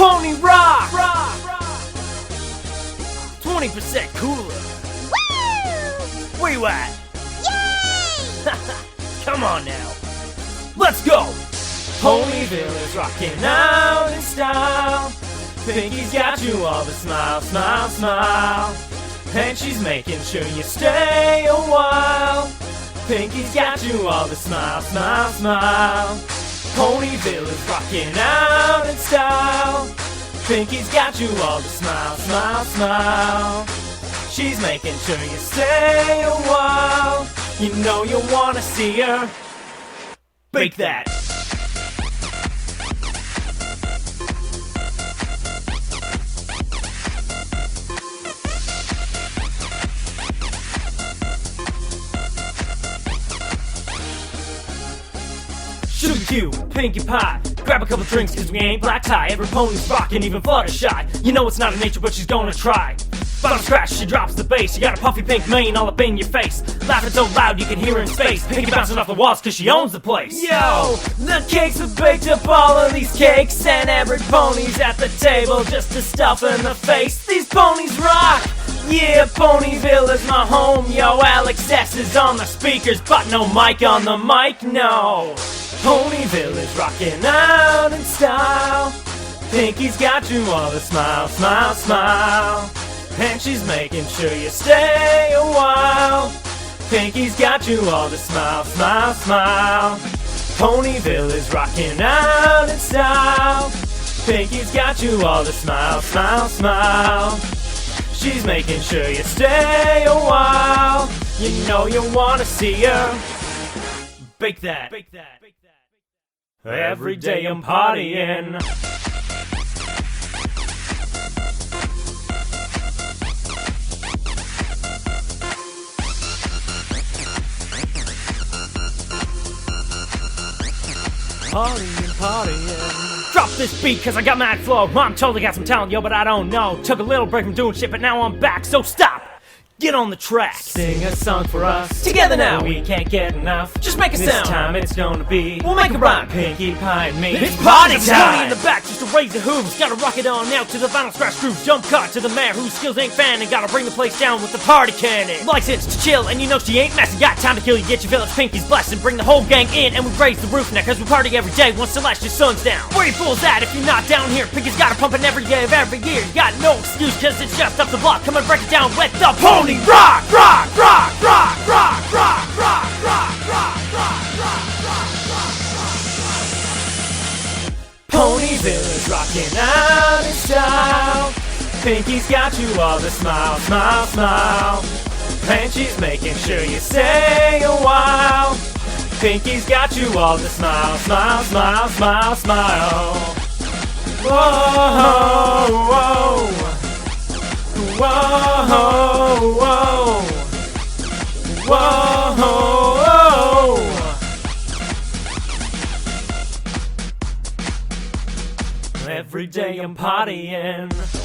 Pony rock! 20% cooler. Woo! Where you at? Yay! Come on now. Let's go! Ponyville is rocking out in style. Pinky's got you all the smile, smile, smile. And she's making sure you stay a while. Pinky's got you all the smile, smile, smile. Ponyville is rocking out in style. Pinky's got you all the smile, smile, smile. She's making sure you stay a while. You know you wanna see her. Break that. Sugar cube, Pinkie Pie. Grab a couple drinks cause we ain't black tie. Every pony's rockin', even Fluttershy. You know it's not in nature but she's gonna try. Bottom crash, she drops the bass. You got a puffy pink mane all up in your face. Laughing so loud you can hear her in space. Pinkie bouncing off the walls cause she owns the place. Yo, the cakes have baked up all of these cakes. And every pony's at the table just to stuff in the face. These ponies rock! Yeah, Ponyville is my home. Yo, Alex S is on the speakers, but no mic on the mic, no. Ponyville is rocking out in style. Pinky's got you all the smile, smile, smile. And she's making sure you stay a while. Pinky's got you all the smile, smile, smile. Ponyville is rocking out in style. Pinky's got you all the smile, smile, smile. She's making sure you stay a while. You know you wanna see her. Bake that. Bake that. Bake that. Every day I'm partying. Partying. Drop this beat cause I got mad flow. I'm totally got some talent, yo, but I don't know. Took a little break from doing shit, but now I'm back, so stop! Get on the track. Sing a song for us. Together now. We can't get enough. Just make a sound. This time it's gonna be. We'll make a rhyme. Pinkie Pie and me. It's party time. In the back just to raise the hooves. Gotta rock it on out to the vinyl scratch grooves. Jump cut to the mayor whose skills ain't fanning. Gotta bring the place down with the party cannon. License to chill and you know she ain't messing. Got time to kill you. Get your fill. It's Pinkie's blessing. Bring the whole gang in and we raise the roof now cause we party every day once the last your sun's down. Where you fools at if you're not down here? Pinkie's got a pumping every day of every year. You got no excuse cause it's just up the block. Come and break it down with the Pony Rock. Rock, rock, rock, rock, rock, rock, rock, rock, rock, rock, rock. Ponyville is rocking out in style. Pinkie's got you all the smile, smile, smile. And she's making sure you stay a while. Pinkie's got you all the smile, smile, smile, smile, smile. Whoa, whoa, whoa, whoa. Whoa! Every day I'm partying.